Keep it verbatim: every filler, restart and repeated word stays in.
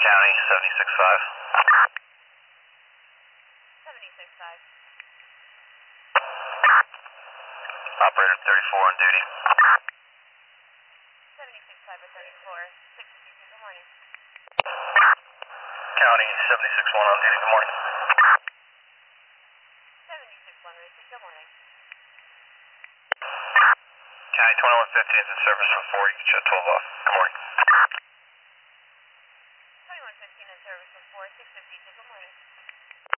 County, seventy-six five. seventy-six five. Operator thirty-four on duty. seventy-six five or thirty-four. six fifty-two, good morning. County, seventy-six one on duty, good morning. seventy-six one, Richard, good morning. County twenty-one fifteen is in service from four, you can shut twelve off. Good morning. twenty-one fifteen in service from four, six fifty-two, good morning.